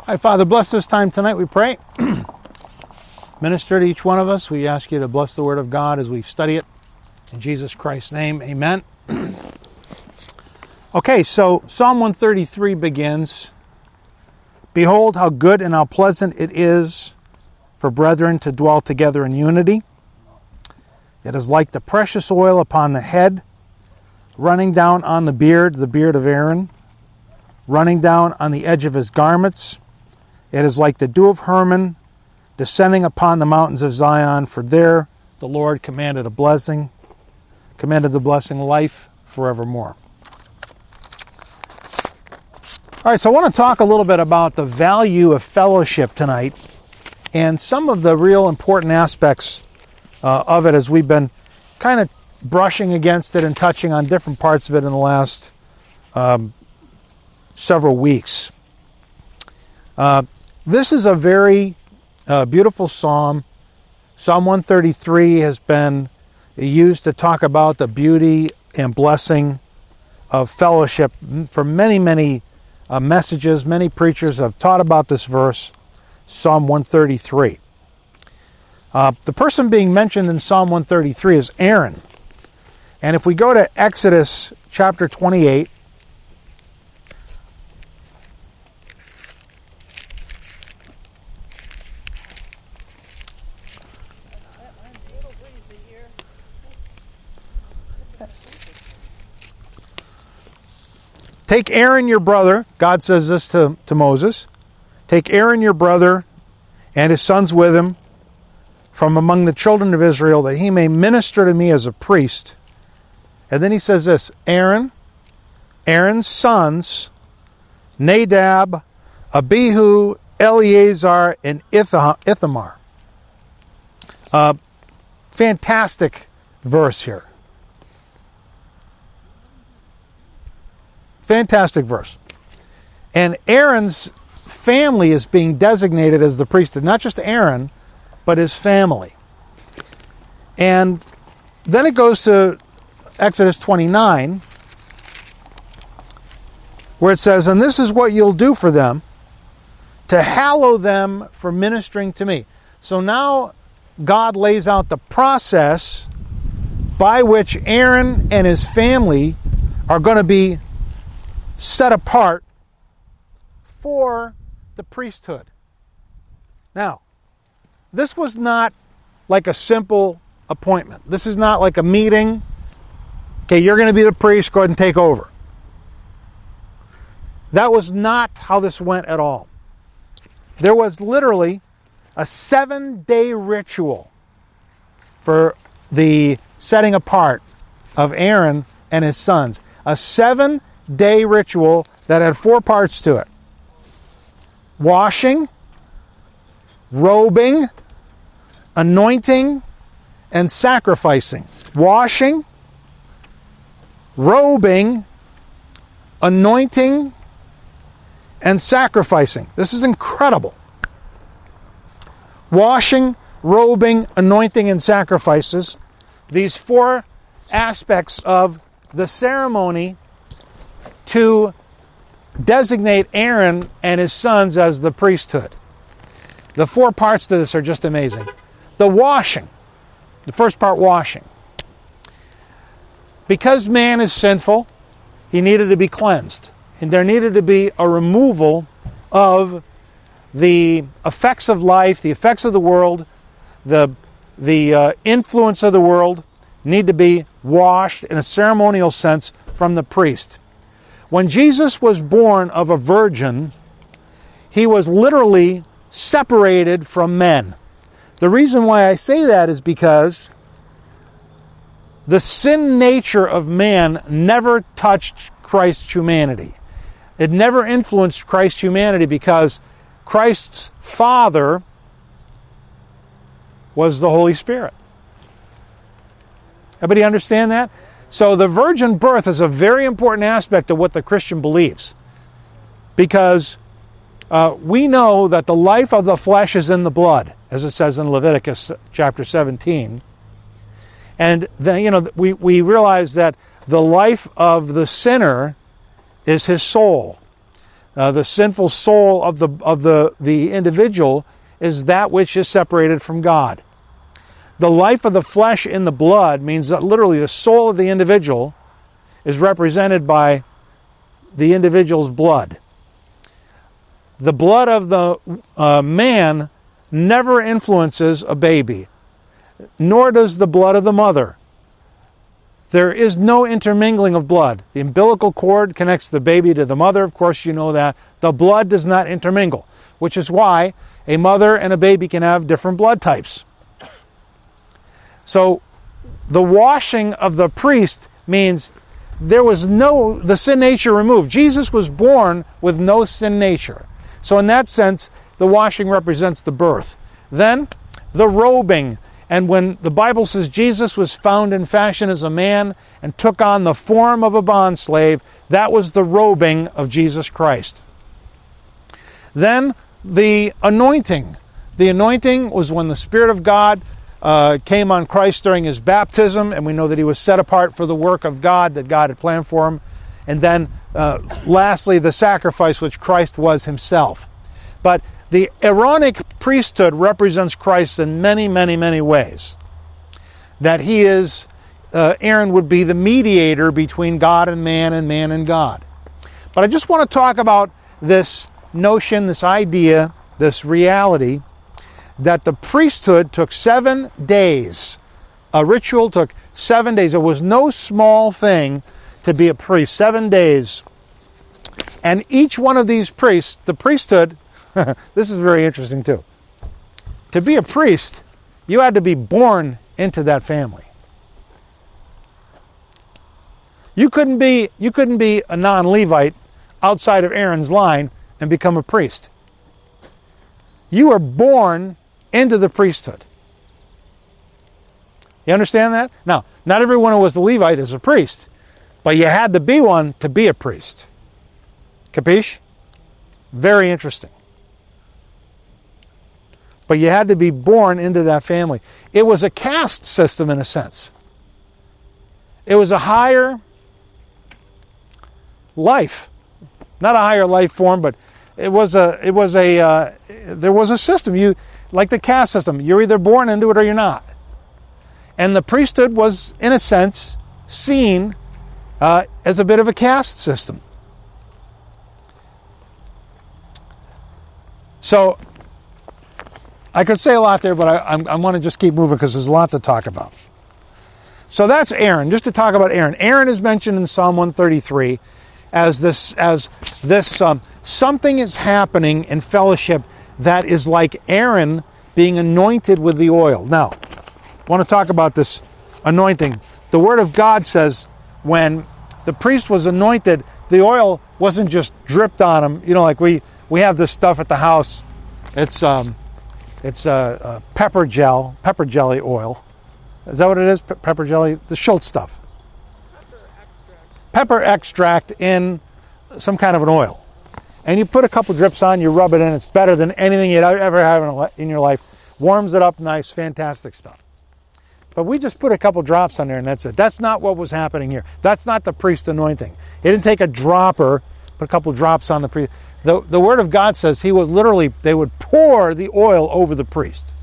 Hi, Father, bless this time tonight, we pray. Minister to each one of us. We ask you to bless the Word of God as we study it. In Jesus Christ's name, amen. Okay, so Psalm 133 begins, "Behold how good and how pleasant it is for brethren to dwell together in unity. It is like the precious oil upon the head, running down on the beard of Aaron, running down on the edge of his garments. It is like the dew of Hermon, descending upon the mountains of Zion, for there the Lord commanded the blessing, life forevermore." All right, so I want to talk a little bit about the value of fellowship tonight and some of the real important aspects of it as we've been kind of brushing against it and touching on different parts of it in the last several weeks. This is a very beautiful psalm. Psalm 133 has been used to talk about the beauty and blessing of fellowship for many, many messages. Many preachers have taught about this verse, Psalm 133. The person being mentioned in Psalm 133 is Aaron. And if we go to Exodus chapter 28, take Aaron your brother, God says this to Moses, take Aaron your brother and his sons with him from among the children of Israel, that he may minister to me as a priest. And then he says this, Aaron's sons, Nadab, Abihu, Eleazar, and Ithamar. Fantastic verse here. Fantastic verse. And Aaron's family is being designated as the priesthood. Not just Aaron, but his family. And then it goes to Exodus 29, where it says, "And this is what you'll do for them, to hallow them for ministering to me." So now God lays out the process by which Aaron and his family are going to be set apart for the priesthood. Now, this was not like a simple appointment. This is not like a meeting. Okay, you're going to be the priest, go ahead and take over. That was not how this went at all. There was literally a 7-day ritual for the setting apart of Aaron and his sons. A 7-day ritual that had 4 parts to it: washing, robing, anointing, and sacrificing. Washing, robing, anointing, and sacrificing. This is incredible. Washing, robing, anointing, and sacrifices. These 4 aspects of the ceremony to designate Aaron and his sons as the priesthood. The 4 parts to this are just amazing. The washing. The first part, washing. Because man is sinful, he needed to be cleansed. And there needed to be a removal of the effects of life, the effects of the world, the influence of the world need to be washed in a ceremonial sense from the priest. When Jesus was born of a virgin, he was literally separated from men. The reason why I say that is because the sin nature of man never touched Christ's humanity. It never influenced Christ's humanity because Christ's Father was the Holy Spirit. Everybody understand that? So the virgin birth is a very important aspect of what the Christian believes. Because we know that the life of the flesh is in the blood, as it says in Leviticus chapter 17. And then, we realize that the life of the sinner is his soul. the sinful soul of the individual is that which is separated from God. The life of the flesh in the blood means that literally the soul of the individual is represented by the individual's blood. The blood of the man never influences a baby, nor does the blood of the mother. There is no intermingling of blood. The umbilical cord connects the baby to the mother. Of course, you know that. The blood does not intermingle, which is why a mother and a baby can have different blood types. So the washing of the priest means there was the sin nature removed. Jesus was born with no sin nature. So in that sense, the washing represents the birth. Then the robing. And when the Bible says Jesus was found in fashion as a man and took on the form of a bondslave, that was the robing of Jesus Christ. Then the anointing. The anointing was when the Spirit of God came on Christ during his baptism, and we know that he was set apart for the work of God that God had planned for him. And then lastly, the sacrifice which Christ was himself. But the Aaronic priesthood represents Christ in many, many, many ways. That he is, Aaron would be the mediator between God and man and God. But I just want to talk about this notion, this idea, this reality, that the priesthood took 7 days. A ritual took 7 days. It was no small thing to be a priest. 7 days. And each one of these priests, the priesthood, this is very interesting too. To be a priest, you had to be born into that family. You couldn't be a non-Levite outside of Aaron's line and become a priest. You were born into the priesthood. You understand that? Now, not everyone who was a Levite is a priest, but you had to be one to be a priest. Capiche? Very interesting. But you had to be born into that family. It was a caste system in a sense. It was a higher life. Not a higher life form, but there was a system. Like the caste system, you're either born into it or you're not. And the priesthood was, in a sense, seen as a bit of a caste system. So, I could say a lot there, but I want to just keep moving because there's a lot to talk about. So that's Aaron. Just to talk about Aaron. Aaron is mentioned in Psalm 133 as this something is happening in fellowship that is like Aaron being anointed with the oil. Now, I want to talk about this anointing. The Word of God says when the priest was anointed, the oil wasn't just dripped on him. You know, like we have this stuff at the house. It's pepper jelly oil. Is that what it is? Pepper jelly? The Schultz stuff. Pepper extract in some kind of an oil. And you put a couple drips on, you rub it in. It's better than anything you'd ever have in your life. Warms it up nice, fantastic stuff. But we just put a couple drops on there and that's it. That's not what was happening here. That's not the priest anointing. He didn't take a dropper, put a couple drops on the priest. The Word of God says they would pour the oil over the priest.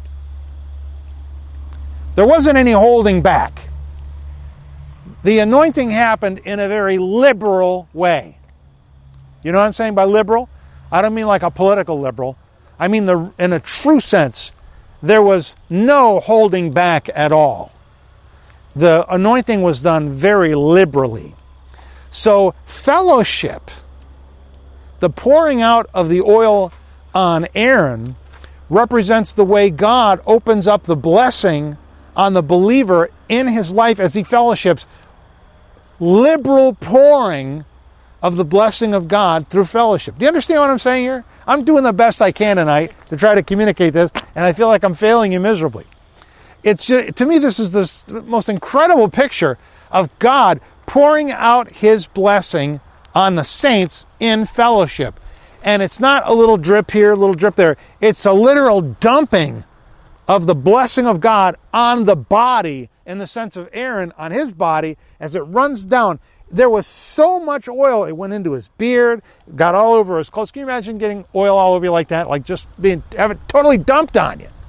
There wasn't any holding back. The anointing happened in a very liberal way. You know what I'm saying by liberal? I don't mean like a political liberal. I mean in a true sense. There was no holding back at all. The anointing was done very liberally. So fellowship, the pouring out of the oil on Aaron, represents the way God opens up the blessing on the believer in his life as he fellowships. Liberal pouring of the blessing of God through fellowship. Do you understand what I'm saying here? I'm doing the best I can tonight to try to communicate this, and I feel like I'm failing you miserably. It's just, to me, this is the most incredible picture of God pouring out his blessing on the saints in fellowship. And it's not a little drip here, a little drip there. It's a literal dumping of the blessing of God on the body, in the sense of Aaron on his body, as it runs down. there was so much oil, it went into his beard, got all over his clothes. Can you imagine getting oil all over you like that? Like just have it totally dumped on you.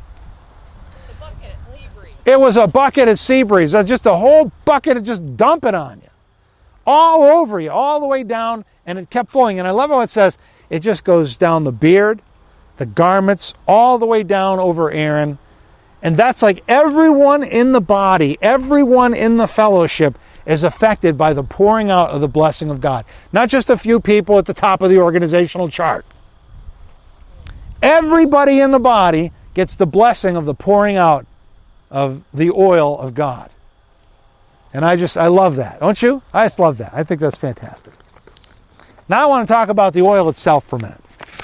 It was a bucket at Seabreeze. Just a whole bucket of just dump it on you. All over you, all the way down, and it kept flowing. And I love how it says, it just goes down the beard, the garments, all the way down over Aaron. And that's like everyone in the body, everyone in the fellowship is affected by the pouring out of the blessing of God. Not just a few people at the top of the organizational chart. Everybody in the body gets the blessing of the pouring out of the oil of God. And I love that. Don't you? I just love that. I think that's fantastic. Now I want to talk about the oil itself for a minute.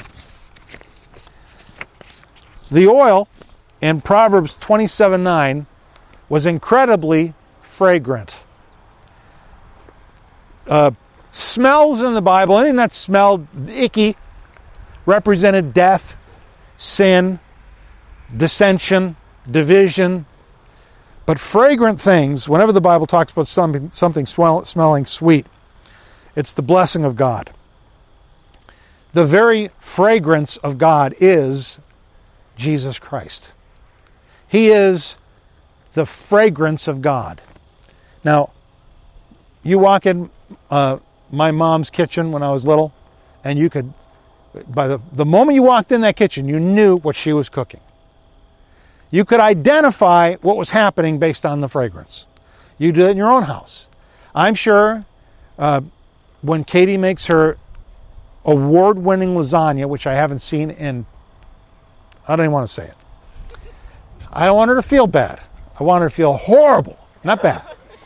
The oil in Proverbs 27:9 was incredibly fragrant. Smells in the Bible, anything that smelled icky, represented death, sin, dissension, division. But fragrant things, whenever the Bible talks about something smelling sweet, it's the blessing of God. The very fragrance of God is Jesus Christ. He is the fragrance of God. Now, you walk in my mom's kitchen when I was little, and you could, by the moment you walked in that kitchen, you knew what she was cooking. You could identify what was happening based on the fragrance. You do it in your own house. I'm sure when Katie makes her award-winning lasagna, which I haven't seen in, I don't even want to say it. I don't want her to feel bad. I want her to feel horrible, not bad.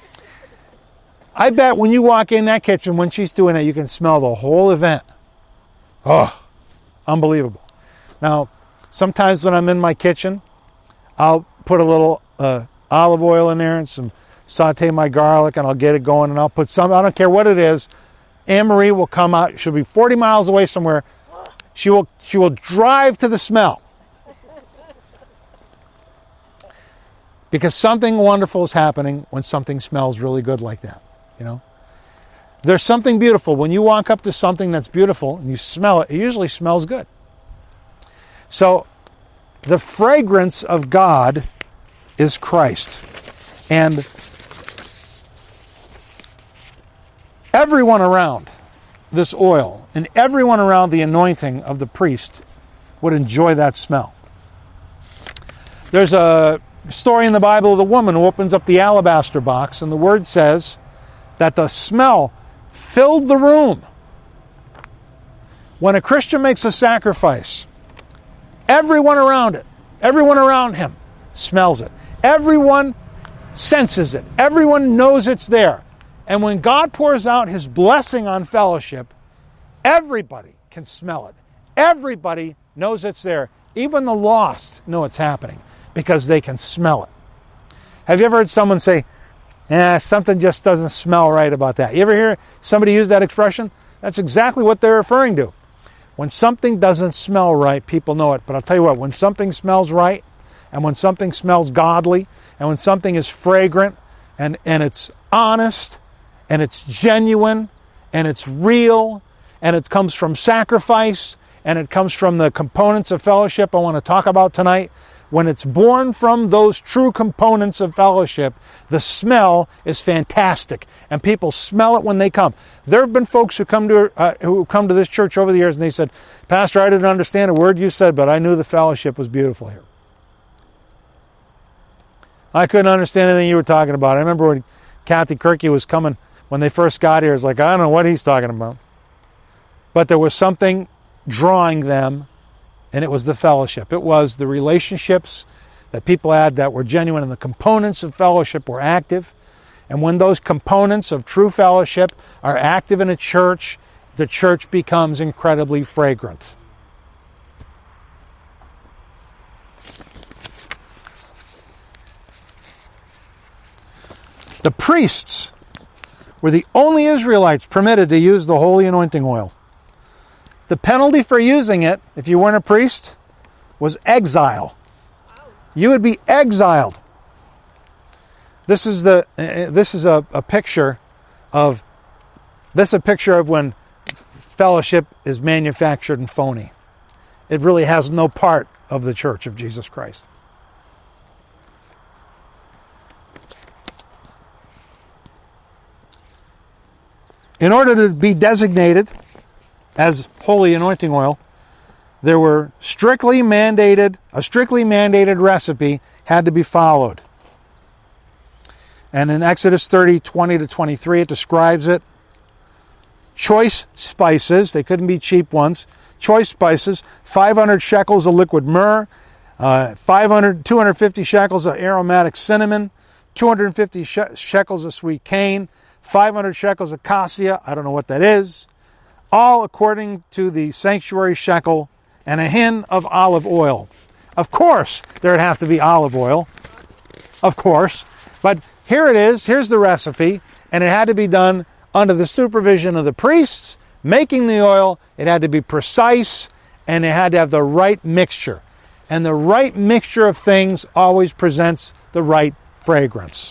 I bet when you walk in that kitchen, when she's doing it, you can smell the whole event. Oh, unbelievable. Now, sometimes when I'm in my kitchen, I'll put a little olive oil in there and some saute my garlic, and I'll get it going, and I'll put some, I don't care what it is. Anne-Marie will come out. She'll be 40 miles away somewhere. She will drive to the smell. Because something wonderful is happening when something smells really good like that, you know. There's something beautiful. When you walk up to something that's beautiful and you smell it, it usually smells good. So, the fragrance of God is Christ. And everyone around this oil and everyone around the anointing of the priest would enjoy that smell. There's a story in the Bible of the woman who opens up the alabaster box, and the word says that the smell filled the room. When a Christian makes a sacrifice, everyone around him smells it. Everyone senses it. Everyone knows it's there. And when God pours out His blessing on fellowship, everybody can smell it. Everybody knows it's there. Even the lost know it's happening because they can smell it. Have you ever heard someone say, something just doesn't smell right about that? You ever hear somebody use that expression? That's exactly what they're referring to. When something doesn't smell right, people know it. But I'll tell you what, when something smells right, and when something smells godly, and when something is fragrant, and it's honest, and it's genuine, and it's real, and it comes from sacrifice, and it comes from the components of fellowship I want to talk about tonight, when it's born from those true components of fellowship, the smell is fantastic, and people smell it when they come. There have been folks who come to this church over the years, and they said, "Pastor, I didn't understand a word you said, but I knew the fellowship was beautiful here. I couldn't understand anything you were talking about." I remember when Kathy Kirky was coming, when they first got here, it's like, I don't know what he's talking about. But there was something drawing them, and it was the fellowship. It was the relationships that people had that were genuine, and the components of fellowship were active. And when those components of true fellowship are active in a church, the church becomes incredibly fragrant. The priests were the only Israelites permitted to use the holy anointing oil. The penalty for using it, if you weren't a priest, was exile. You would be exiled. This is a picture of, this is a picture of when fellowship is manufactured and phony. It really has no part of the Church of Jesus Christ. In order to be designated as holy anointing oil, there were a strictly mandated recipe had to be followed. And in Exodus 30, 20 to 23, it describes it. Choice spices, they couldn't be cheap ones. Choice spices, 500 shekels of liquid myrrh, 250 shekels of aromatic cinnamon, 250 shekels of sweet cane, 500 shekels of cassia, I don't know what that is, all according to the sanctuary shekel, and a hin of olive oil. Of course, there'd have to be olive oil. Of course. But here it is. Here's the recipe. And it had to be done under the supervision of the priests making the oil. It had to be precise. And it had to have the right mixture. And the right mixture of things always presents the right fragrance.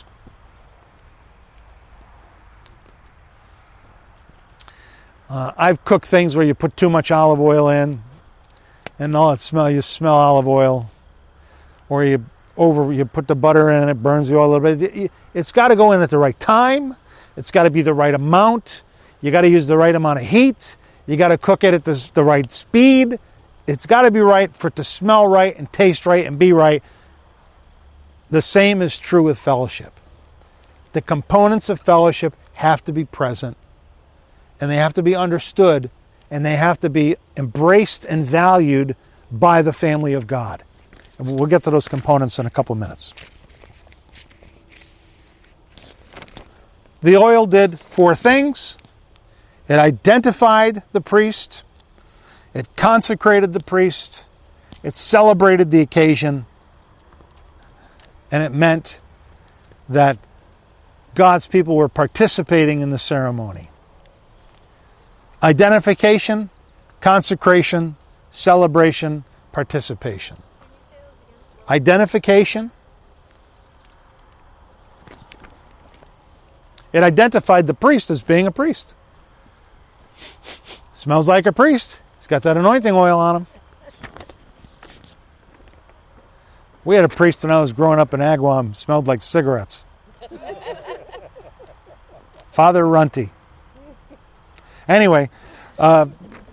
I've cooked things where you put too much olive oil in. And all that smell, you smell olive oil. Or you put the butter in and it burns the oil a little bit. It's got to go in at the right time. It's got to be the right amount. You got to use the right amount of heat. You got to cook it at the right speed. It's got to be right for it to smell right and taste right and be right. The same is true with fellowship. The components of fellowship have to be present. And they have to be understood. And they have to be embraced and valued by the family of God. And we'll get to those components in a couple of minutes. The oil did 4 things. It identified the priest. It consecrated the priest. It celebrated the occasion. And it meant that God's people were participating in the ceremony. Identification, consecration, celebration, participation. Identification. It identified the priest as being a priest. Smells like a priest. He's got that anointing oil on him. We had a priest when I was growing up in Agawam, smelled like cigarettes. Father Runty. Anyway, I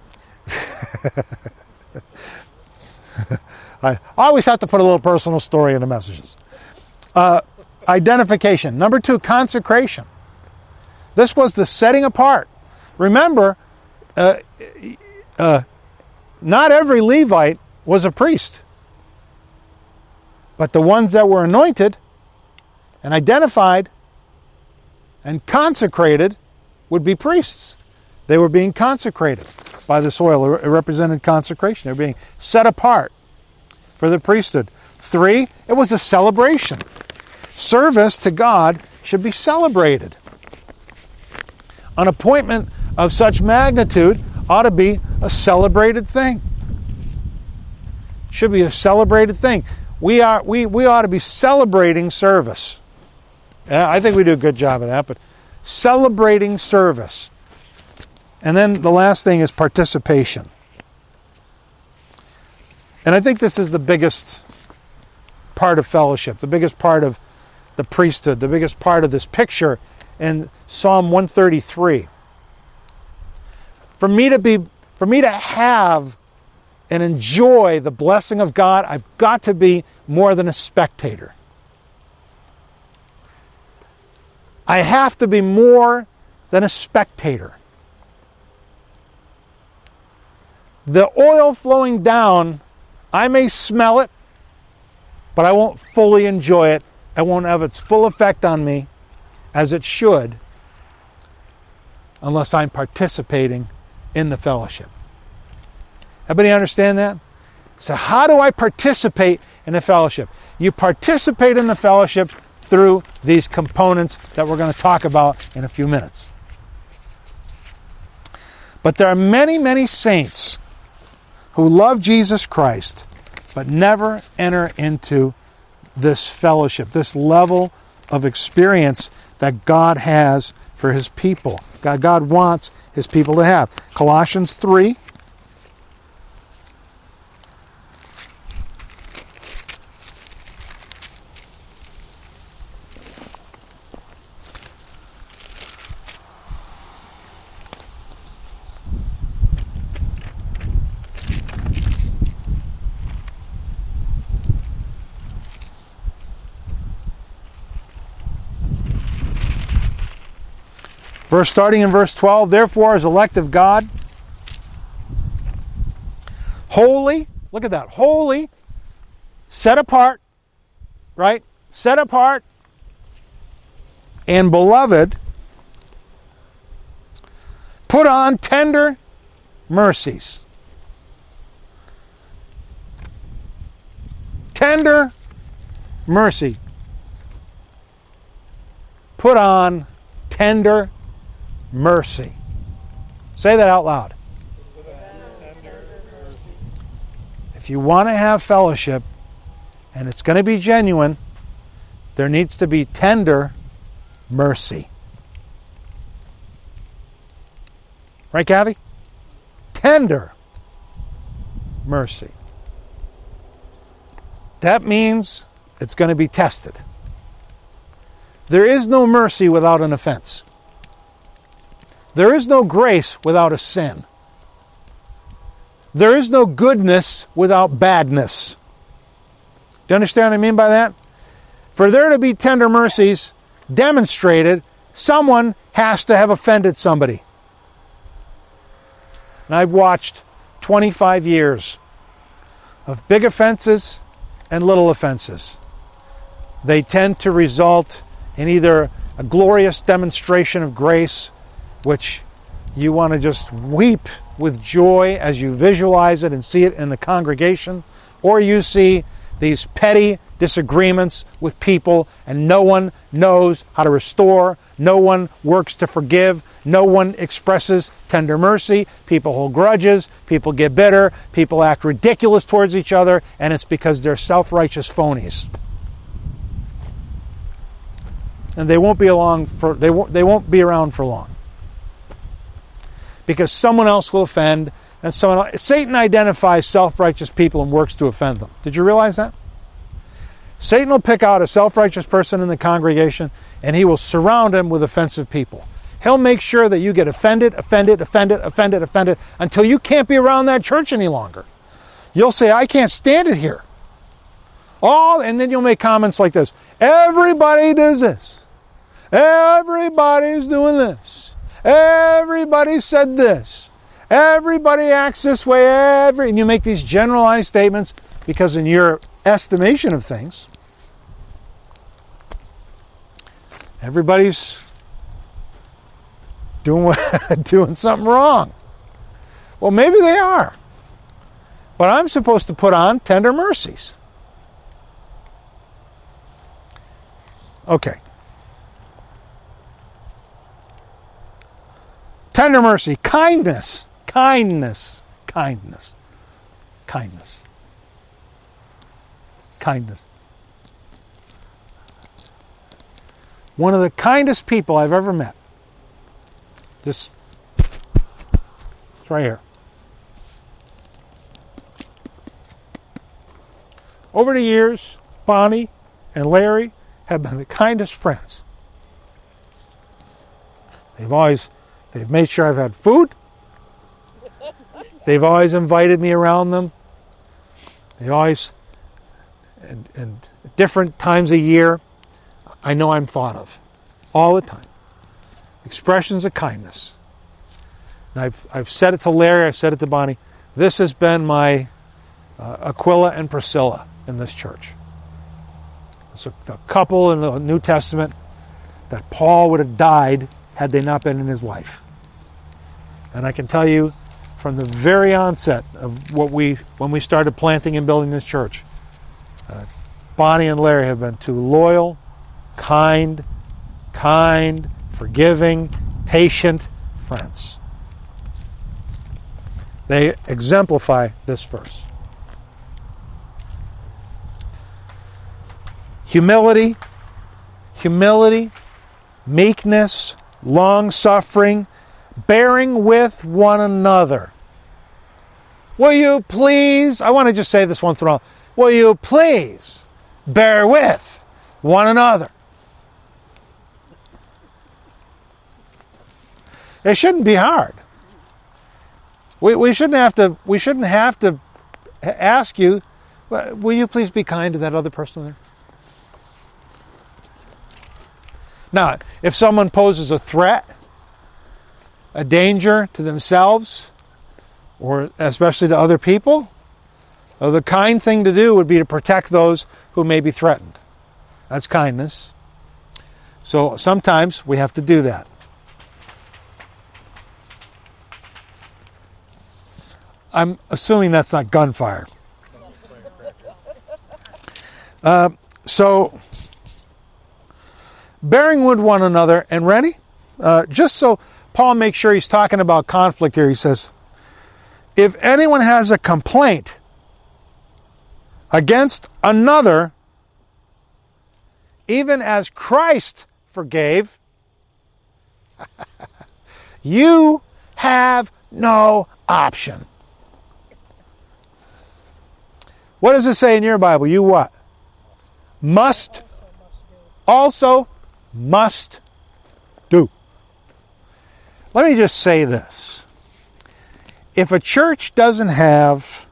always have to put a little personal story in the messages. Identification. Number 2, consecration. This was the setting apart. Remember, not every Levite was a priest. But the ones that were anointed and identified and consecrated would be priests. They were being consecrated by this oil. It represented consecration. They were being set apart for the priesthood. 3, it was a celebration. Service to God should be celebrated. An appointment of such magnitude ought to be a celebrated thing. Should be a celebrated thing. We ought to be celebrating service. I think we do a good job of that, but celebrating service. And then the last thing is participation. And I think this is the biggest part of fellowship, the biggest part of the priesthood, the biggest part of this picture in Psalm 133. For me to have and enjoy the blessing of God, I've got to be more than a spectator. I have to be more than a spectator. The oil flowing down, I may smell it, but I won't fully enjoy it. I won't have its full effect on me as it should unless I'm participating in the fellowship. Everybody understand that? So how do I participate in the fellowship? You participate in the fellowship through these components that we're going to talk about in a few minutes. But there are many, many saints who love Jesus Christ but never enter into this fellowship, this level of experience that God has for his people. God wants his people to have. Colossians 3. Starting in verse 12, therefore, as elect of God, holy, look at that, holy, set apart, right? Set apart, and beloved, put on tender mercies. Tender mercy. Put on tender mercy. Say that out loud. If you want to have fellowship, and it's going to be genuine, there needs to be tender mercy. Right, Kathy? Tender mercy. That means it's going to be tested. There is no mercy without an offense. There is no grace without a sin. There is no goodness without badness. Do you understand what I mean by that? For there to be tender mercies demonstrated, someone has to have offended somebody. And I've watched 25 years of big offenses and little offenses. They tend to result in either a glorious demonstration of grace, which you want to just weep with joy as you visualize it and see it in the congregation, or you see these petty disagreements with people and no one knows how to restore, no one works to forgive, no one expresses tender mercy, people hold grudges, people get bitter, people act ridiculous towards each other, and it's because they're self-righteous phonies. And they won't be around for long. Because someone else will offend, and someone else. Satan identifies self-righteous people and works to offend them. Did you realize that? Satan will pick out a self-righteous person in the congregation, and he will surround him with offensive people. He'll make sure that you get offended, until you can't be around that church any longer. You'll say, I can't stand it here. And then you'll make comments like this. Everybody does this. Everybody's doing this. Everybody said this. Everybody acts this way. And you make these generalized statements because in your estimation of things, everybody's doing something wrong. Well, maybe they are. But I'm supposed to put on tender mercies. Okay. Tender mercy, kindness. One of the kindest people I've ever met. It's right here. Over the years, Bonnie and Larry have been the kindest friends. They've made sure I've had food. They've always invited me around them. They always, and different times a year, I know I'm thought of. All the time. Expressions of kindness. And I've said it to Larry, I've said it to Bonnie. This has been my Aquila and Priscilla in this church. It's a couple in the New Testament that Paul would have died had they not been in his life. And I can tell you from the very onset of when we started planting and building this church, Bonnie and Larry have been two loyal, kind, forgiving, patient friends. They exemplify this verse. Humility, meekness, long-suffering, bearing with one another. Will you please, I want to just say this once in a while, will you please bear with one another? It shouldn't be hard. We shouldn't have to ask you, will you please be kind to that other person there? Now, if someone poses a threat, a danger to themselves, or especially to other people, the kind thing to do would be to protect those who may be threatened. That's kindness. So sometimes we have to do that. I'm assuming that's not gunfire. So, bearing with one another, and ready? Just so Paul makes sure he's talking about conflict here, he says, if anyone has a complaint against another, even as Christ forgave, you have no option. What does it say in your Bible? You what? Must. Also must do. Let me just say this. If a church doesn't have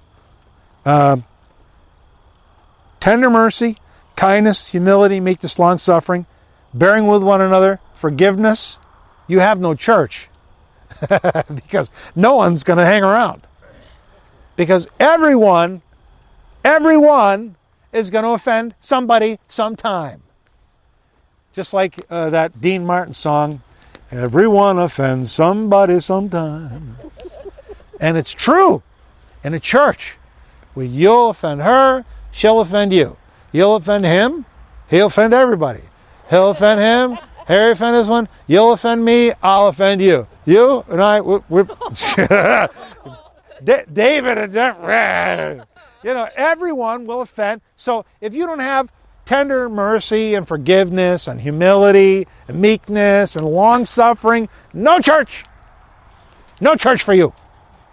tender mercy, kindness, humility, meekness, long-suffering, bearing with one another, forgiveness, you have no church. Because no one's going to hang around. Because everyone is going to offend somebody sometime. Just like that Dean Martin song, everyone offends somebody sometime. And it's true in a church. Well, you'll offend her, she'll offend you. You'll offend him, he'll offend everybody. He'll offend him, Harry offend this one, you'll offend me, I'll offend you. You and I, we're David and Jeff. You know, everyone will offend. So if you don't have tender mercy and forgiveness and humility and meekness and long-suffering, no church. No church for you.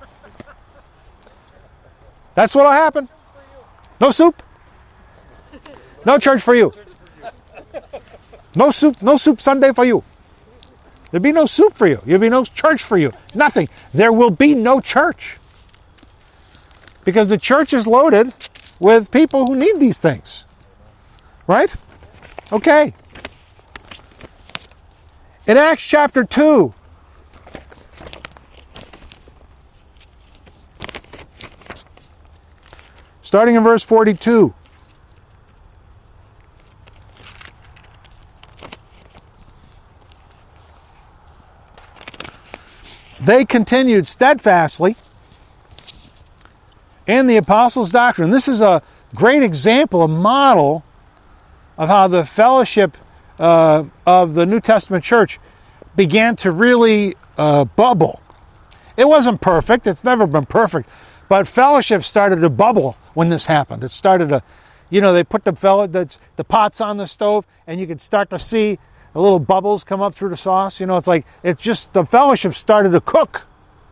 That's what'll happen. No soup. No church for you. No soup Sunday for you. There'll be no soup for you. There'll be no church for you. Nothing. There will be no church. Because the church is loaded with people who need these things. Right? Okay. In Acts chapter 2, starting in verse 42. They continued steadfastly in the apostles' doctrine. This is a great example, a model of how the fellowship of the New Testament church began to really bubble. It wasn't perfect. It's never been perfect. But fellowship started to bubble when this happened. It started to, they put the pots on the stove, and you could start to see the little bubbles come up through the sauce. It's just the fellowship started to cook.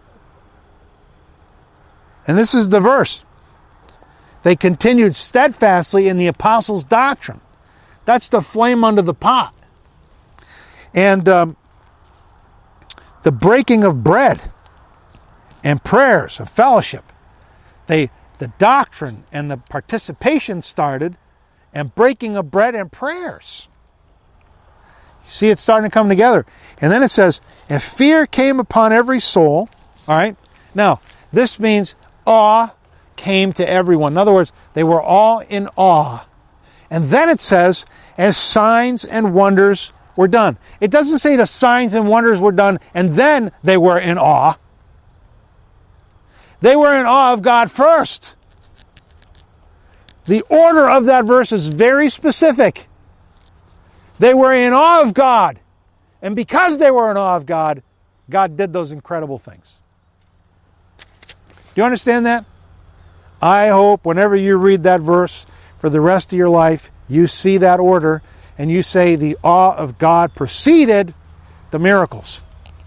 And this is the verse. They continued steadfastly in the apostles' doctrine. That's the flame under the pot. And the breaking of bread and prayers of fellowship. The doctrine and the participation started, and breaking of bread and prayers. You see it starting to come together. And then it says, and fear came upon every soul. All right? Now, this means awe came to everyone. In other words, they were all in awe. And then it says, as signs and wonders were done. It doesn't say the signs and wonders were done and then they were in awe. They were in awe of God first. The order of that verse is very specific. They were in awe of God. And because they were in awe of God, God did those incredible things. Do you understand that? I hope whenever you read that verse for the rest of your life, you see that order and you say the awe of God preceded the miracles.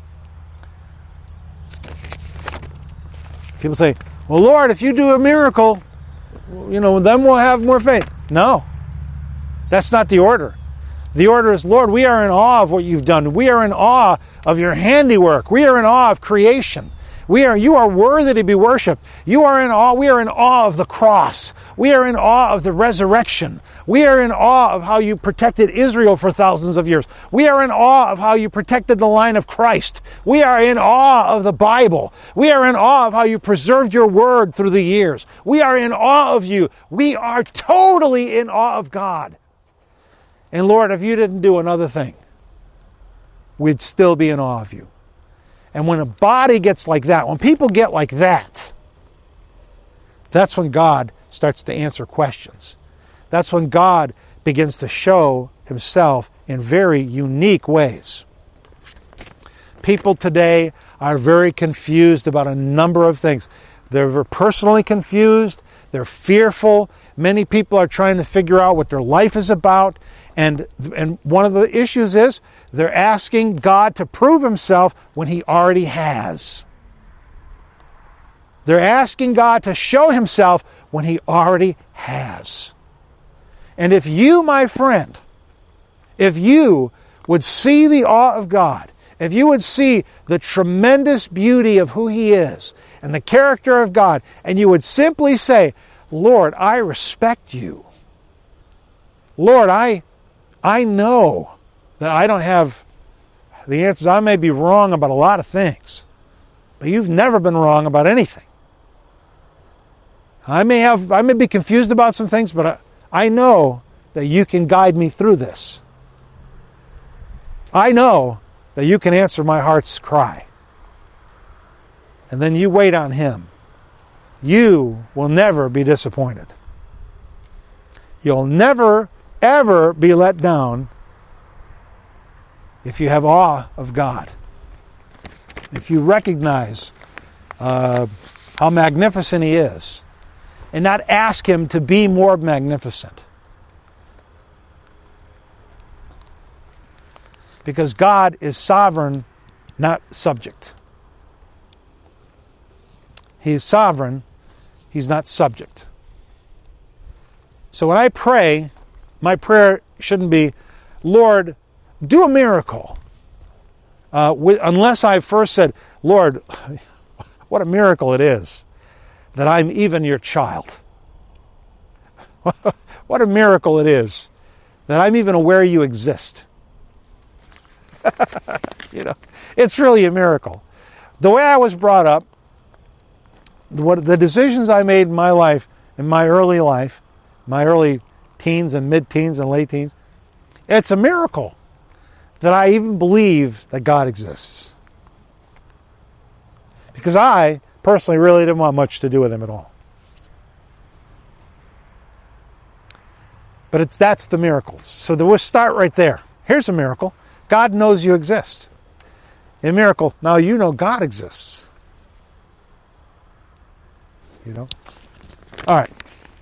People say, well, Lord, if you do a miracle, then we'll have more faith. No, that's not the order. The order is, Lord, we are in awe of what you've done. We are in awe of your handiwork. We are in awe of creation. You are worthy to be worshipped. We are in awe of the cross. We are in awe of the resurrection. We are in awe of how you protected Israel for thousands of years. We are in awe of how you protected the line of Christ. We are in awe of the Bible. We are in awe of how you preserved your word through the years. We are in awe of you. We are totally in awe of God. And Lord, if you didn't do another thing, we'd still be in awe of you. And when a body gets like that, when people get like that, that's when God starts to answer questions. That's when God begins to show himself in very unique ways. People today are very confused about a number of things. They're personally confused. They're fearful. Many people are trying to figure out what their life is about. And one of the issues is they're asking God to prove himself when he already has. They're asking God to show himself when he already has. And if you, my friend, if you would see the awe of God, if you would see the tremendous beauty of who he is and the character of God, and you would simply say, Lord, I respect you. Lord, I know that I don't have the answers. I may be wrong about a lot of things, but you've never been wrong about anything. I may be confused about some things, but I know that you can guide me through this. I know that you can answer my heart's cry. And then you wait on him. You will never be disappointed. You'll never, ever be let down if you have awe of God. If you recognize how magnificent he is, and not ask him to be more magnificent. Because God is sovereign, not subject. He is sovereign, he's not subject. So when I pray, my prayer shouldn't be, Lord, do a miracle. Unless I first said, Lord, what a miracle it is that I'm even your child. What a miracle it is that I'm even aware you exist. It's really a miracle. The way I was brought up, the decisions I made in my life, in my early teens and mid-teens and late teens, it's a miracle that I even believe that God exists. Because I personally really didn't want much to do with him at all. But that's the miracles. So we'll start right there. Here's a miracle. God knows you exist. A miracle. Now you know God exists. All right.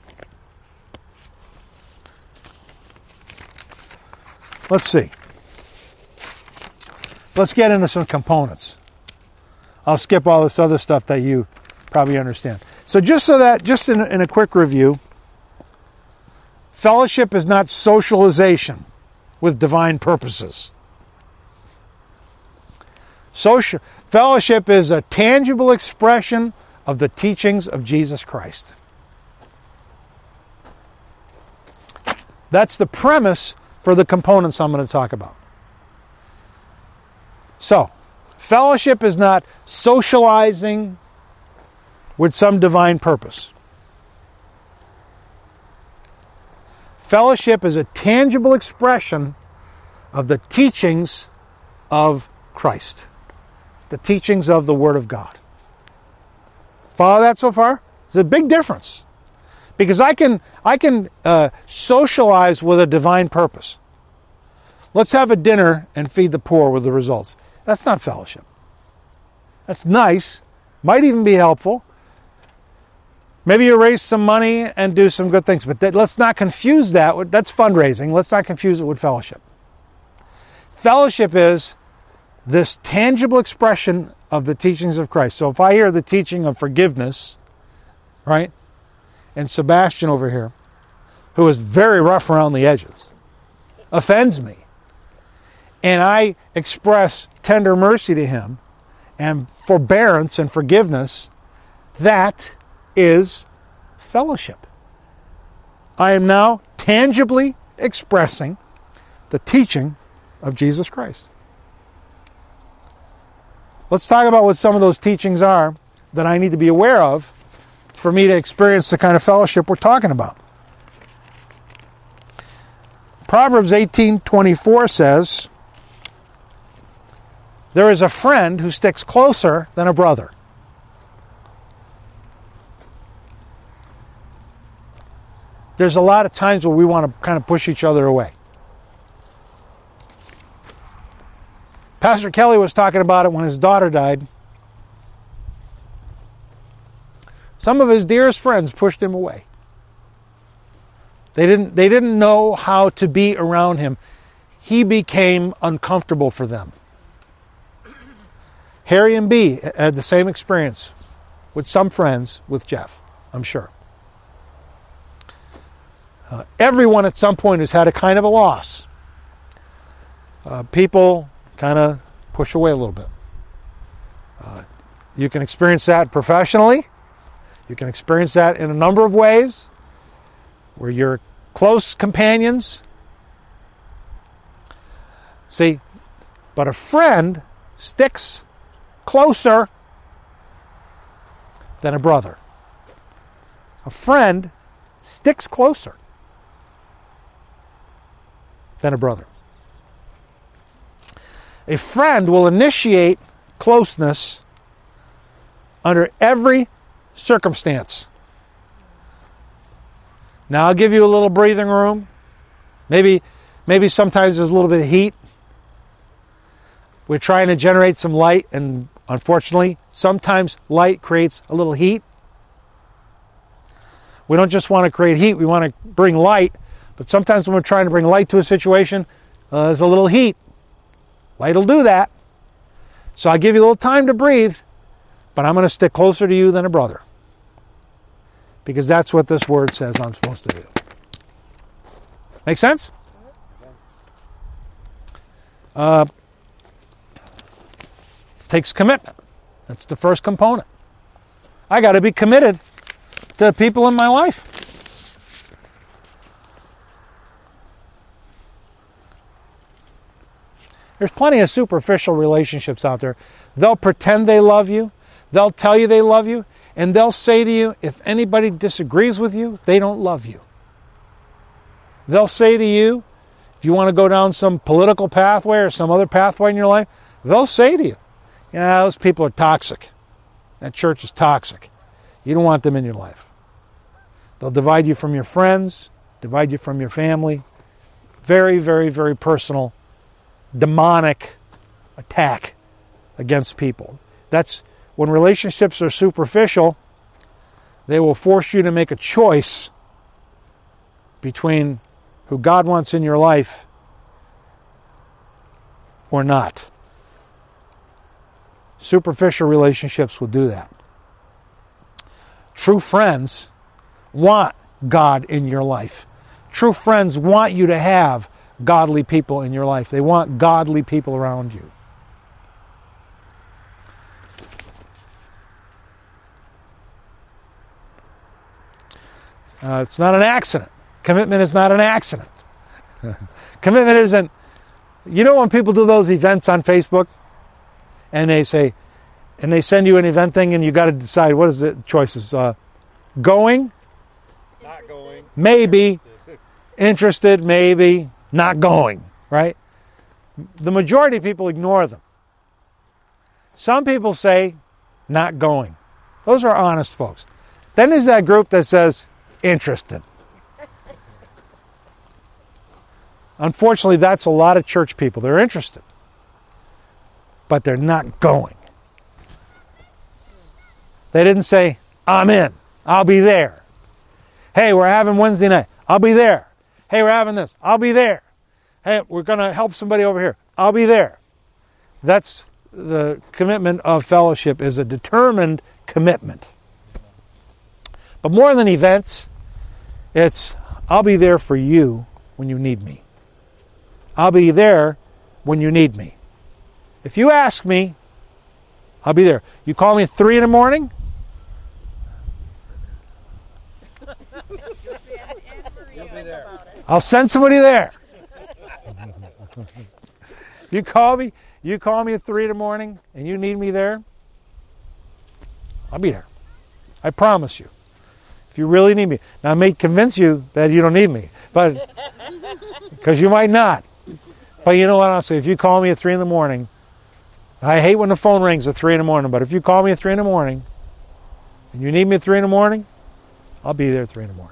Let's see. Let's get into some components. I'll skip all this other stuff that you probably understand. So just in a quick review, fellowship is not socialization with divine purposes. Fellowship is a tangible expression of the teachings of Jesus Christ. That's the premise for the components I'm going to talk about. So, fellowship is not socializing with some divine purpose. Fellowship is a tangible expression of the teachings of Christ, the teachings of the Word of God. Follow that so far? It's a big difference. Because I can socialize with a divine purpose. Let's have a dinner and feed the poor with the results. That's not fellowship. That's nice. Might even be helpful. Maybe you raise some money and do some good things. But let's not confuse that. That's fundraising. Let's not confuse it with fellowship. Fellowship is this tangible expression of the teachings of Christ. So if I hear the teaching of forgiveness, right, and Sebastian over here, who is very rough around the edges, offends me, and I express tender mercy to him and forbearance and forgiveness, that is fellowship. I am now tangibly expressing the teaching of Jesus Christ. Let's talk about what some of those teachings are that I need to be aware of for me to experience the kind of fellowship we're talking about. Proverbs 18:24 says, "There is a friend who sticks closer than a brother." There's a lot of times where we want to kind of push each other away. Pastor Kelly was talking about it when his daughter died. Some of his dearest friends pushed him away. They didn't know how to be around him. He became uncomfortable for them. Harry and Bee had the same experience with some friends with Jeff, I'm sure. Everyone at some point has had a kind of a loss. People kind of push away a little bit. You can experience that professionally. You can experience that in a number of ways where you're close companions. See, but a friend sticks closer than a brother. A friend sticks closer than a brother. A friend will initiate closeness under every circumstance. Now I'll give you a little breathing room. Maybe sometimes there's a little bit of heat. We're trying to generate some light, and unfortunately, sometimes light creates a little heat. We don't just want to create heat, we want to bring light. But sometimes when we're trying to bring light to a situation, there's a little heat. Light will do that. So I give you a little time to breathe, but I'm going to stick closer to you than a brother. Because that's what this word says I'm supposed to do. Make sense? Takes commitment. That's the first component. I got to be committed to the people in my life. There's plenty of superficial relationships out there. They'll pretend they love you. They'll tell you they love you. And they'll say to you, if anybody disagrees with you, they don't love you. They'll say to you, if you want to go down some political pathway or some other pathway in your life, they'll say to you, yeah, those people are toxic. That church is toxic. You don't want them in your life. They'll divide you from your friends, divide you from your family. Very, very, very personal, demonic attack against people. That's when relationships are superficial, they will force you to make a choice between who God wants in your life or not. Superficial relationships will do that. True friends want God in your life. True friends want you to have godly people in your life. They want godly people around you. It's not an accident. Commitment is not an accident. Commitment isn't... You know when people do those events on Facebook and they say, and they send you an event thing and you got to decide what is the choices? Going? Not going. Maybe. Interested, maybe. Not going, right? The majority of people ignore them. Some people say, not going. Those are honest folks. Then there's that group that says, interested. Unfortunately, that's a lot of church people. They're interested, but they're not going. They didn't say, I'm in. I'll be there. Hey, we're having Wednesday night. I'll be there. Hey, we're having this. I'll be there. Hey, we're going to help somebody over here. I'll be there. That's the commitment of fellowship, is a determined commitment. But more than events, it's I'll be there for you when you need me. I'll be there when you need me. If you ask me, I'll be there. You call me at 3 in the morning? I'll send somebody there. You call me at 3 in the morning and you need me there, I'll be there. I promise you. If you really need me. Now I may convince you that you don't need me, but because you might not. But you know what I'll say? If you call me at 3 in the morning, I hate when the phone rings at 3 in the morning, but if you call me at 3 in the morning and you need me at 3 in the morning, I'll be there at 3 in the morning.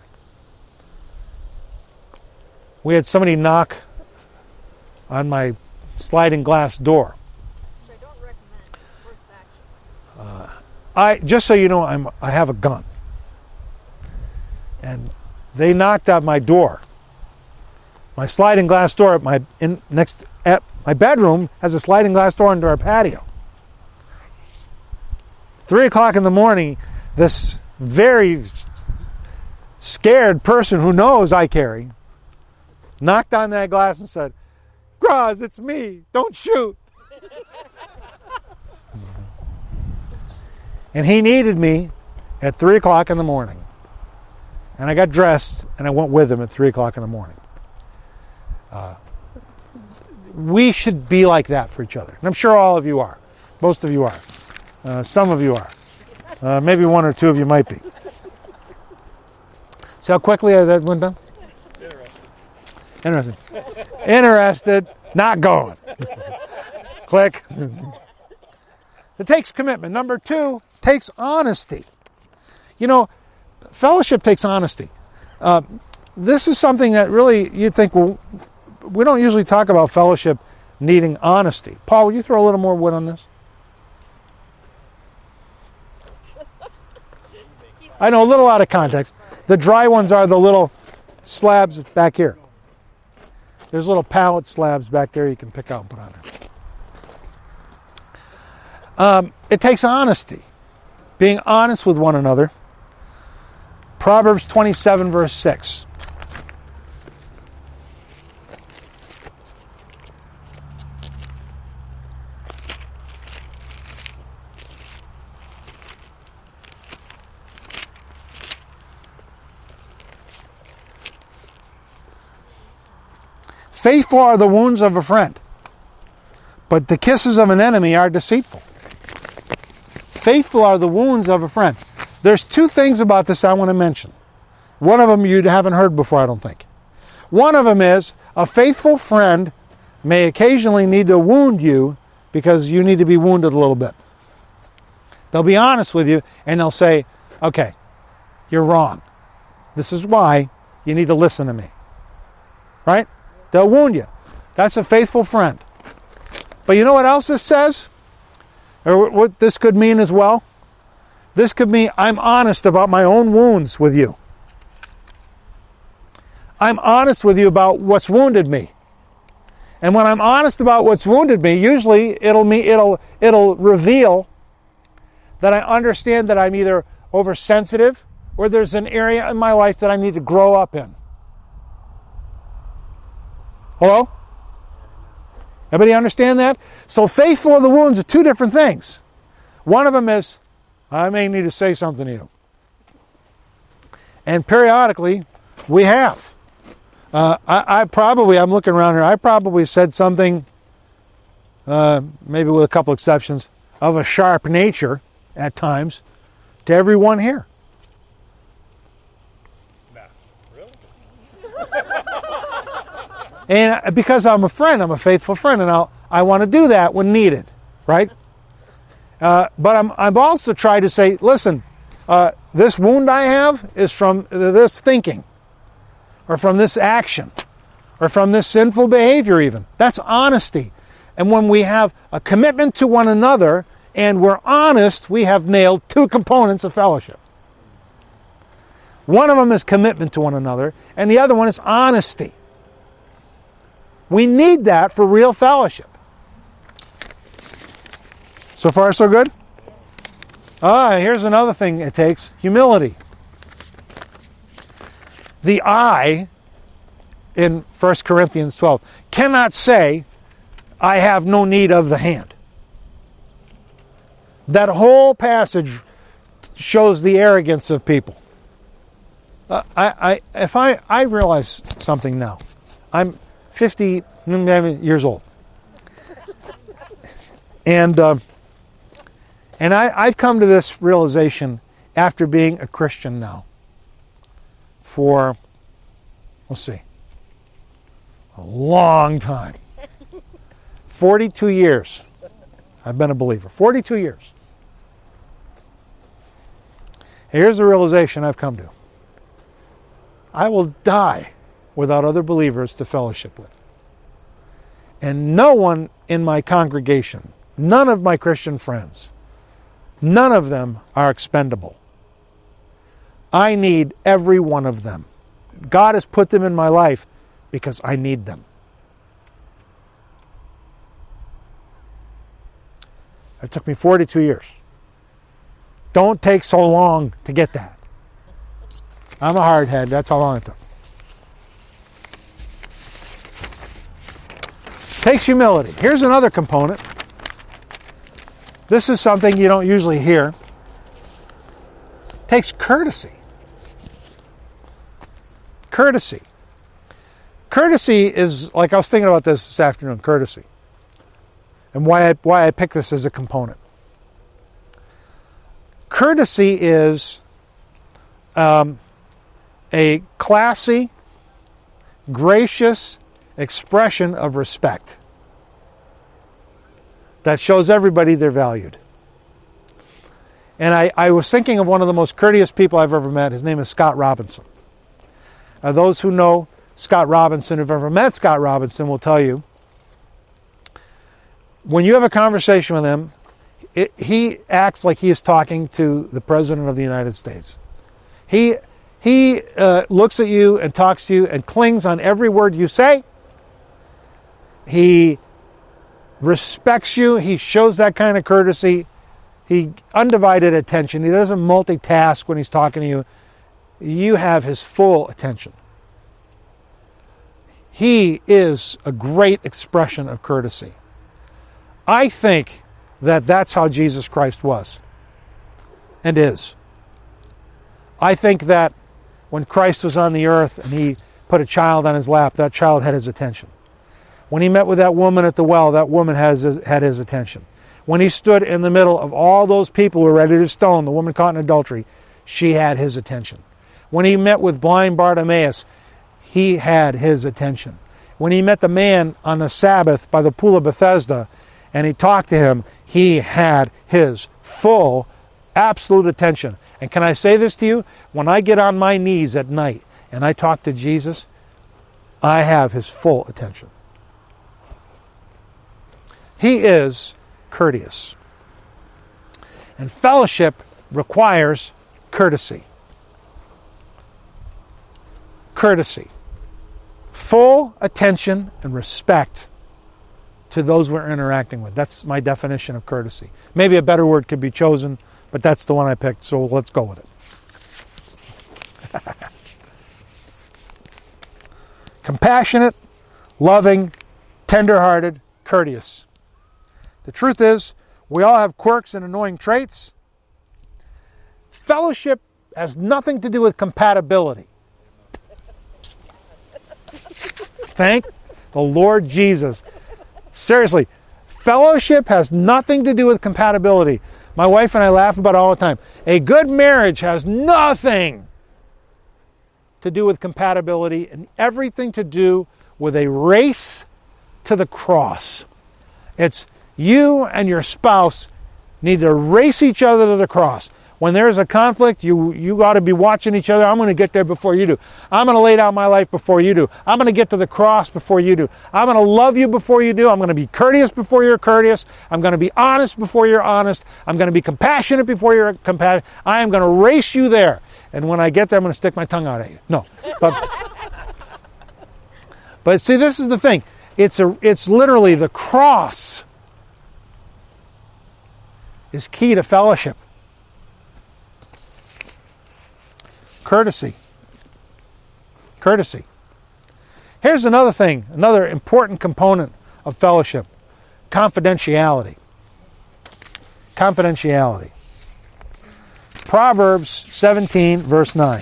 We had somebody knock on my sliding glass door. Which I don't recommend. It's the worst action. Just so you know, I have a gun. And they knocked at my door. My sliding glass door at my bedroom has a sliding glass door into our patio. 3 o'clock in the morning, this very scared person who knows I carry knocked on that glass and said, "Graz, it's me. Don't shoot." And he needed me at 3 o'clock in the morning. And I got dressed and I went with him at 3 o'clock in the morning. We should be like that for each other. And I'm sure all of you are. Most of you are. Some of you are. Maybe one or two of you might be. See how quickly that went down? Interesting. Interested, not going. Click. It takes commitment. Number 2, takes honesty. You know, fellowship takes honesty. This is something that really you'd think, well, we don't usually talk about fellowship needing honesty. Paul, will you throw a little more wood on this? I know, a little out of context. The dry ones are the little slabs back here. There's little pallet slabs back there you can pick out and put on there. It takes honesty. Being honest with one another. Proverbs 27, verse 6. Faithful are the wounds of a friend, but the kisses of an enemy are deceitful. Faithful are the wounds of a friend. There's 2 things about this I want to mention. One of them you haven't heard before, I don't think. One of them is a faithful friend may occasionally need to wound you because you need to be wounded a little bit. They'll be honest with you and they'll say, okay, you're wrong. This is why you need to listen to me. Right? They'll wound you. That's a faithful friend. But you know what else this says? Or what this could mean as well? This could mean I'm honest about my own wounds with you. I'm honest with you about what's wounded me. And when I'm honest about what's wounded me, usually it'll reveal that I understand that I'm either oversensitive or there's an area in my life that I need to grow up in. Hello? Everybody understand that? So faithful of the wounds are 2 different things. One of them is, I may need to say something to you. And periodically, we have. I'm looking around here, I probably said something, maybe with a couple exceptions, of a sharp nature at times to everyone here. Nah, really? And because I'm a friend, I'm a faithful friend, and I want to do that when needed, right? But I've also tried to say, listen, this wound I have is from this thinking, or from this action, or from this sinful behavior even. That's honesty. And when we have a commitment to one another, and we're honest, we have nailed 2 components of fellowship. One of them is commitment to one another, and the other one is honesty. We need that for real fellowship. So far, so good? Here's another thing it takes. Humility. The eye, in 1 Corinthians 12, cannot say, I have no need of the hand. That whole passage shows the arrogance of people. I realize something now. I'm 50 years old. And I've come to this realization after being a Christian now for, let's see, a long time. 42 years I've been a believer. 42 years. Here's the realization I've come to. I will die without other believers to fellowship with. And no one in my congregation, none of my Christian friends, none of them are expendable. I need every one of them. God has put them in my life because I need them. It took me 42 years. Don't take so long to get that. I'm a hardhead. That's how long it took. Takes humility. Here's another component. This is something you don't usually hear. Takes courtesy. Courtesy. Courtesy is, like I was thinking about this afternoon, courtesy. And why I pick this as a component. Courtesy is a classy, gracious expression of respect that shows everybody they're valued. And I was thinking of one of the most courteous people I've ever met. His name is Scott Robinson. Those who know Scott Robinson, who've ever met Scott Robinson, will tell you, when you have a conversation with him, he acts like he is talking to the President of the United States. He looks at you and talks to you and clings on every word you say. He respects you. He shows that kind of courtesy. He undivided attention. He doesn't multitask when he's talking to you. You have his full attention. He is a great expression of courtesy. I think that that's how Jesus Christ was and is. I think that when Christ was on the earth and he put a child on his lap, that child had his attention. When he met with that woman at the well, that woman had his attention. When he stood in the middle of all those people who were ready to stone the woman caught in adultery, she had his attention. When he met with blind Bartimaeus, he had his attention. When he met the man on the Sabbath by the pool of Bethesda and he talked to him, he had his full, absolute attention. And can I say this to you? When I get on my knees at night and I talk to Jesus, I have his full attention. He is courteous. And fellowship requires courtesy. Courtesy. Full attention and respect to those we're interacting with. That's my definition of courtesy. Maybe a better word could be chosen, but that's the one I picked, so let's go with it. Compassionate, loving, tender-hearted, courteous. The truth is, we all have quirks and annoying traits. Fellowship has nothing to do with compatibility. Thank the Lord Jesus. Seriously, fellowship has nothing to do with compatibility. My wife and I laugh about it all the time. A good marriage has nothing to do with compatibility and everything to do with a race to the cross. It's you and your spouse need to race each other to the cross. When there's a conflict, you ought to be watching each other. I'm going to get there before you do. I'm going to lay down my life before you do. I'm going to get to the cross before you do. I'm going to love you before you do. I'm going to be courteous before you're courteous. I'm going to be honest before you're honest. I'm going to be compassionate before you're compassionate. I am going to race you there. And when I get there, I'm going to stick my tongue out at you. No. But see, this is the thing. It's literally the cross is key to fellowship. Courtesy. Courtesy. Here's another thing, another important component of fellowship. Confidentiality. Confidentiality. Proverbs 17, verse 9.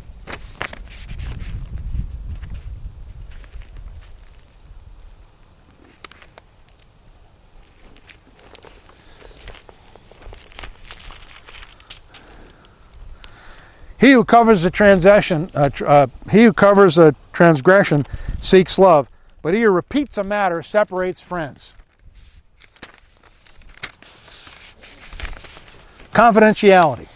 He who covers a transgression seeks love, but he who repeats a matter separates friends. Confidentiality.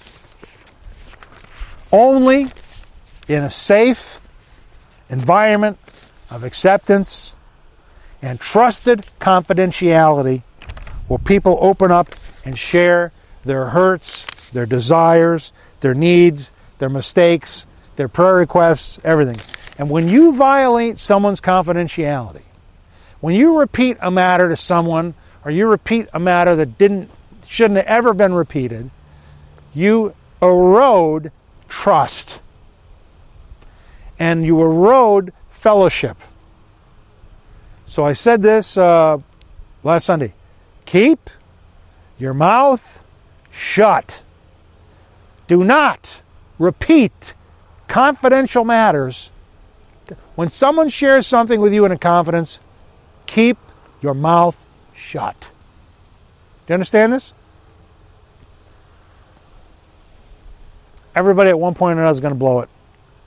Only in a safe environment of acceptance and trusted confidentiality will people open up and share their hurts, their desires, their needs, their mistakes, their prayer requests, everything. And when you violate someone's confidentiality, when you repeat a matter to someone, or you repeat a matter that shouldn't have ever been repeated, you erode trust. And you erode fellowship. So I said this last Sunday. Keep your mouth shut. Do not repeat confidential matters. When someone shares something with you in a confidence, keep your mouth shut. Do you understand this? Everybody at one point or another is going to blow it.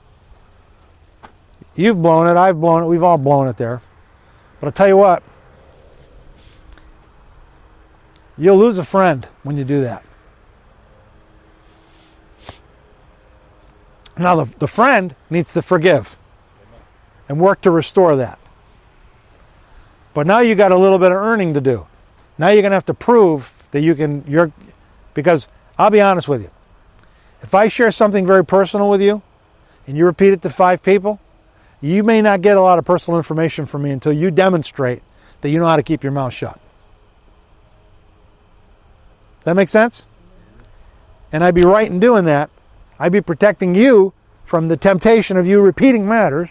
You've blown it, I've blown it, we've all blown it there. But I'll tell you what, you'll lose a friend when you do that. Now the friend needs to forgive and work to restore that. But now you got a little bit of earning to do. Now you're going to have to prove that because I'll be honest with you. If I share something very personal with you and you repeat it to 5 people, you may not get a lot of personal information from me until you demonstrate that you know how to keep your mouth shut. That make sense? And I'd be right in doing that. I'd be protecting you from the temptation of you repeating matters.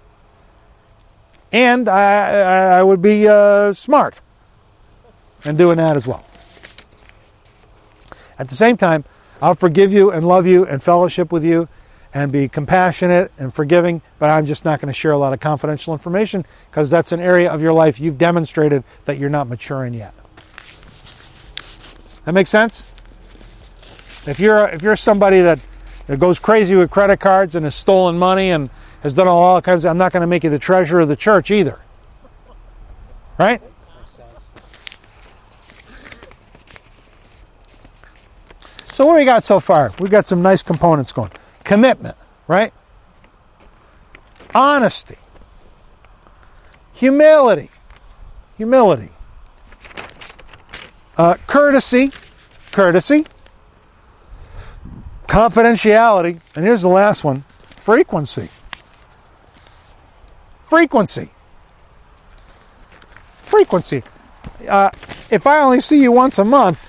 And I would be smart in doing that as well. At the same time, I'll forgive you and love you and fellowship with you and be compassionate and forgiving, but I'm just not going to share a lot of confidential information because that's an area of your life you've demonstrated that you're not mature in yet. That makes sense? If you're somebody that goes crazy with credit cards and has stolen money and has done all kinds of, I'm not going to make you the treasurer of the church either. Right? So what do we got so far? We've got some nice components going. Commitment, right? Honesty. Humility. Courtesy. Confidentiality. And here's the last one. Frequency. If I only see you once a month,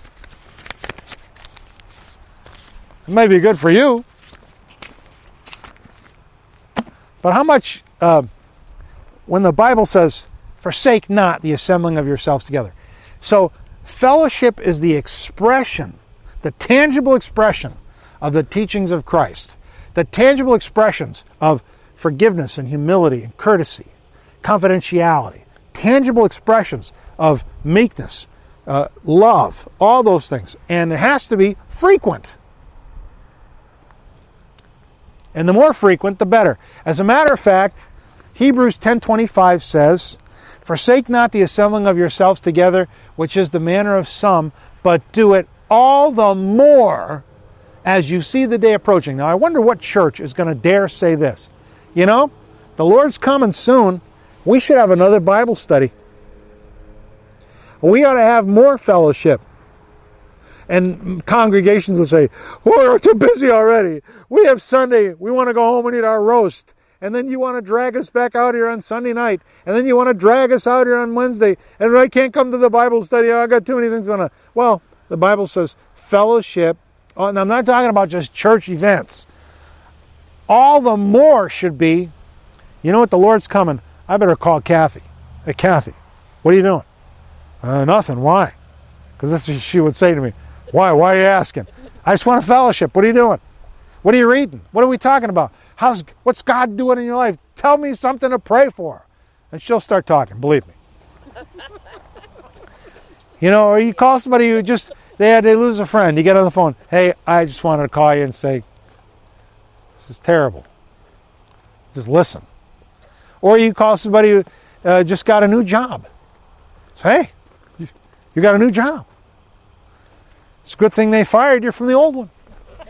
it may be good for you. But how much, when the Bible says, forsake not the assembling of yourselves together. So fellowship is the expression, the tangible expression of the teachings of Christ. The tangible expressions of forgiveness and humility and courtesy, confidentiality, tangible expressions of meekness, love, all those things. And it has to be frequent. And the more frequent, the better. As a matter of fact, Hebrews 10:25 says, forsake not the assembling of yourselves together, which is the manner of some, but do it all the more as you see the day approaching. Now, I wonder what church is going to dare say this. You know, the Lord's coming soon. We should have another Bible study. We ought to have more fellowship. And congregations would say, oh, we're too busy already. We have Sunday. We want to go home and eat our roast. And then you want to drag us back out here on Sunday night. And then you want to drag us out here on Wednesday. And I can't come to the Bible study. I got too many things going on. Well, the Bible says fellowship, and I'm not talking about just church events. All the more should be, you know what, the Lord's coming. I better call Kathy. Hey, Kathy, what are you doing? Nothing. Why? Because that's what she would say to me. Why? Why are you asking? I just want a fellowship. What are you doing? What are you reading? What are we talking about? What's God doing in your life? Tell me something to pray for. And she'll start talking, believe me. You know, or you call somebody who they lose a friend. You get on the phone. Hey, I just wanted to call you and say, this is terrible. Just listen. Or you call somebody who just got a new job. Say, hey, you got a new job. It's a good thing they fired you from the old one.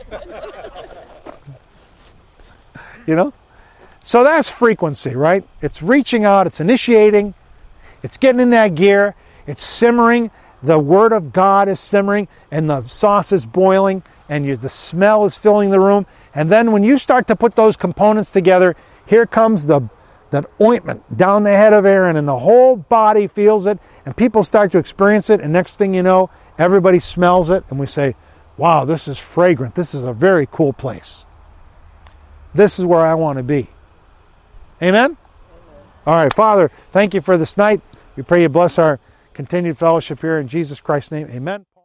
You know? So that's frequency, right? It's reaching out, it's initiating, it's getting in that gear, it's simmering, the Word of God is simmering, and the sauce is boiling, and the smell is filling the room. And then when you start to put those components together, here comes that ointment down the head of Aaron, and the whole body feels it, and people start to experience it, and next thing you know, everybody smells it, and we say, wow, this is fragrant. This is a very cool place. This is where I want to be. Amen? All right, Father, thank you for this night. We pray you bless our continued fellowship here in Jesus Christ's name. Amen.